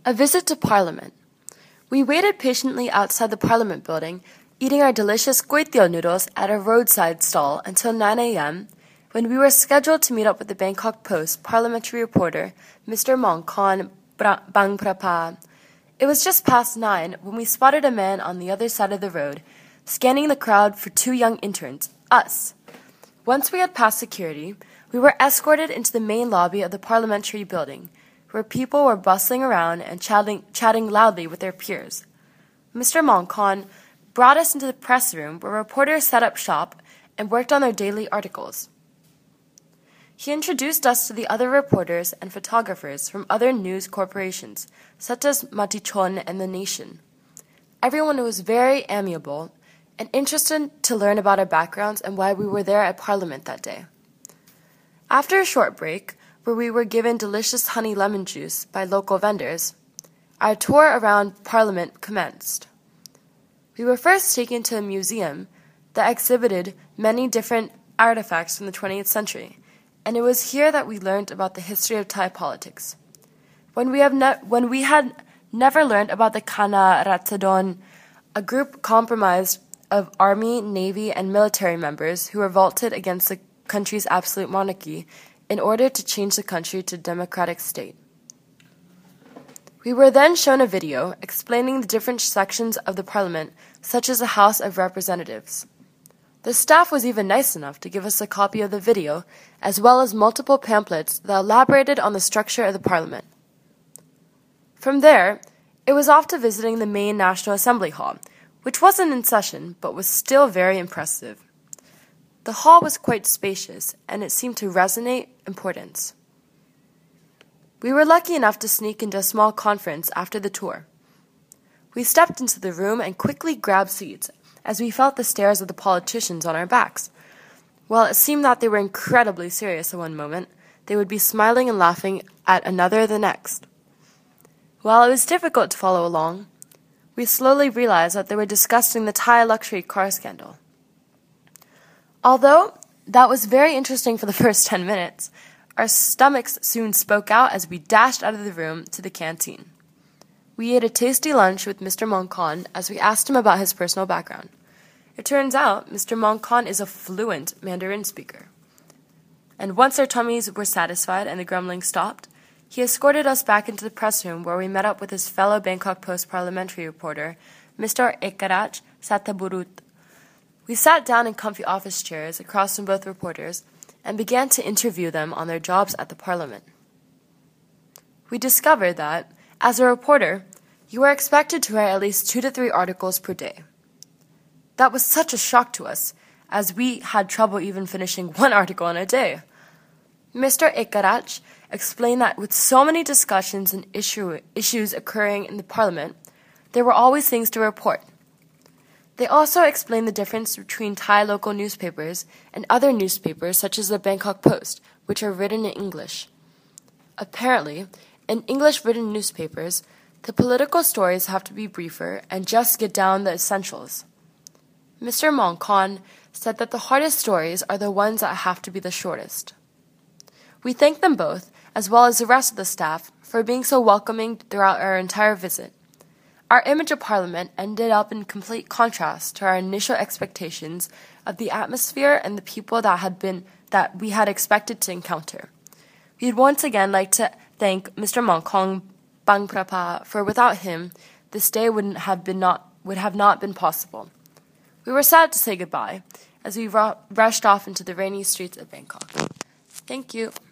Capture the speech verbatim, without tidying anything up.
A visit to Parliament. We waited patiently outside the Parliament building, eating our delicious kway noodles at a roadside stall until nine a.m., when we were scheduled to meet up with the Bangkok Post parliamentary reporter, Mister Mongkon Bangprapa. It was just past nine when we spotted a man on the other side of the road, scanning the crowd for two young interns, us. Once we had passed security, we were escorted into the main lobby of the parliamentary building, where people were bustling around and chatting, chatting loudly with their peers. Mister Mongkon brought us into the press room where reporters set up shop and worked on their daily articles. He introduced us to the other reporters and photographers from other news corporations, such as Matichon and The Nation. Everyone was very amiable and interested to learn about our backgrounds and why we were there at Parliament that day. After a short break, where we were given delicious honey lemon juice by local vendors, our tour around Parliament commenced. We were first taken to a museum that exhibited many different artifacts from the twentieth century, and it was here that we learned about the history of Thai politics. When we, have ne- when we had never learned about the Kana Ratsadon, a group comprised of army, navy, and military members who revolted against the country's absolute monarchy in order to change the country to a democratic state. We were then shown a video explaining the different sections of the parliament, such as the House of Representatives. The staff was even nice enough to give us a copy of the video, as well as multiple pamphlets that elaborated on the structure of the parliament. From there, it was off to visiting the main National Assembly Hall, which wasn't in session but was still very impressive. The hall was quite spacious, and it seemed to resonate importance. We were lucky enough to sneak into a small conference after the tour. We stepped into the room and quickly grabbed seats, as we felt the stares of the politicians on our backs. While it seemed that they were incredibly serious at one moment, they would be smiling and laughing at another the next. While it was difficult to follow along, we slowly realized that they were discussing the Thai luxury car scandal. Although that was very interesting for the first ten minutes, our stomachs soon spoke out as we dashed out of the room to the canteen. We ate a tasty lunch with Mister Mongkon as we asked him about his personal background. It turns out Mister Mongkon is a fluent Mandarin speaker. And once our tummies were satisfied and the grumbling stopped, he escorted us back into the press room where we met up with his fellow Bangkok Post parliamentary reporter, Mister Ekarach Sataburut. We sat down in comfy office chairs across from both reporters and began to interview them on their jobs at the Parliament. We discovered that, as a reporter, you were expected to write at least two to three articles per day. That was such a shock to us, as we had trouble even finishing one article in a day. Mister Ekarach explained that with so many discussions and issue, issues occurring in the Parliament, there were always things to report. They also explained the difference between Thai local newspapers and other newspapers such as the Bangkok Post, which are written in English. Apparently, in English-written newspapers, the political stories have to be briefer and just get down the essentials. Mister Mongkon said that the hardest stories are the ones that have to be the shortest. We thank them both, as well as the rest of the staff, for being so welcoming throughout our entire visit. Our image of Parliament ended up in complete contrast to our initial expectations of the atmosphere and the people that had been that we had expected to encounter. We'd once again like to thank Mister Mongkon Bangprapa, for without him, this day wouldn't have been not would have not been possible. We were sad to say goodbye as we ru- rushed off into the rainy streets of Bangkok. Thank you.